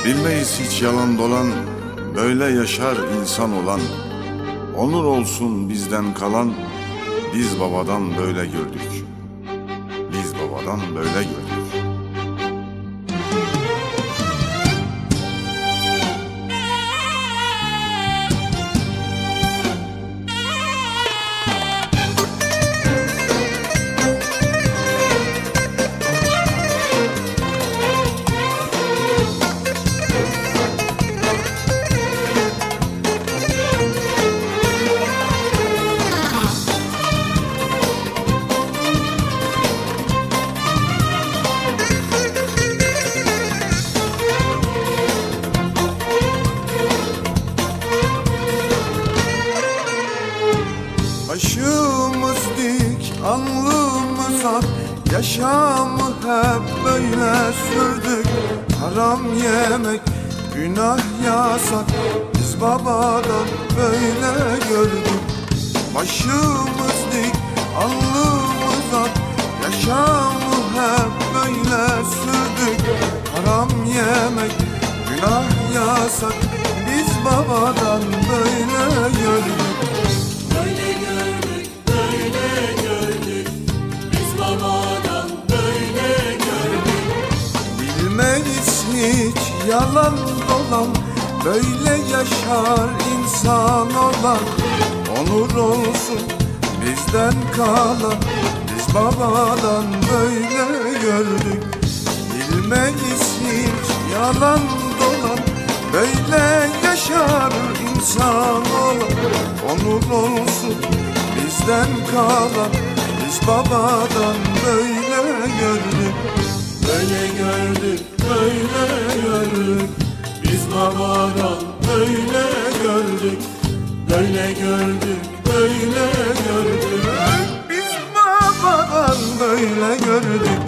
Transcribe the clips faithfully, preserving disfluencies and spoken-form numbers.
Bilmeyiz hiç yalan dolan, böyle yaşar insan olan. Onur olsun bizden kalan, biz babadan böyle gördük. Biz babadan böyle gördük. Başımız dik, alnımız ak, yaşamı hep böyle sürdük. Haram yemek, günah yasak, biz babadan böyle gördük. Başımız dik, alnımız ak, yaşamı hep böyle sürdük. Haram yemek, günah yasak, biz babadan böyle gördük. Böyle gördük, böyle gördük, biz babadan böyle gördük. Bilmeyiz hiç yalan dolan, böyle yaşar insan olan. Onur olsun bizden kalan, biz babadan böyle gördük. Bilmeyiz hiç yalan dolan, böyle yaşar insan olan. Onur olsun bizden kalan, biz babadan böyle gördük. Böyle gördük, böyle gördük, biz babadan böyle gördük. Böyle gördük, böyle gördük, biz babadan böyle gördük.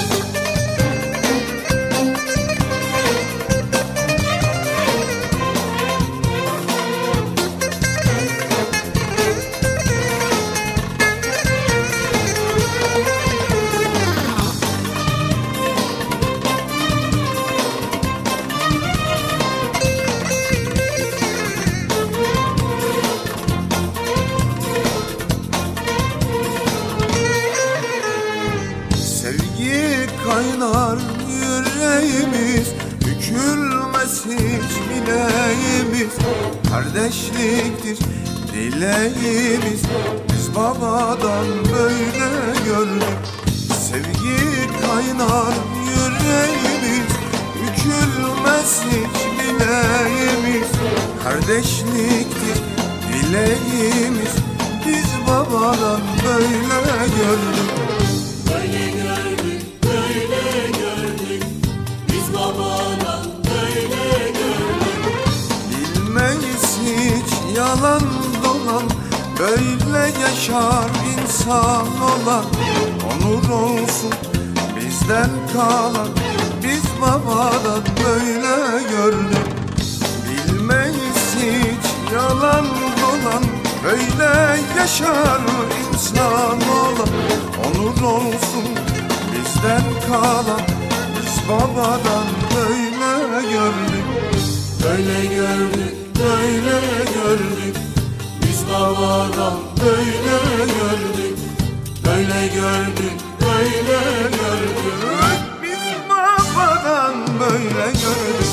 Sevgi kaynar yüreğimiz, bükülmez hiç bileğimiz. Kardeşliktir dileğimiz, biz babadan böyle gördük. Sevgi kaynar yüreğimiz, bükülmez hiç bileğimiz. Kardeşliktir dileğimiz, biz babadan böyle gördük. böyle gördük, böyle gördük, biz babadan böyle gördük. Bilmeyiz hiç yalan dolan, böyle yaşar insan olan. Onur olsun bizden kalan, biz babadan böyle gördük. Bilmeyiz hiç yalan dolan, böyle yaşar insan olan. Onur olsun bizden kalan, biz babadan böyle gördük. Böyle gördük, böyle gördük, biz babadan böyle gördük. Böyle gördük, böyle gördük, Biz babadan böyle gördük.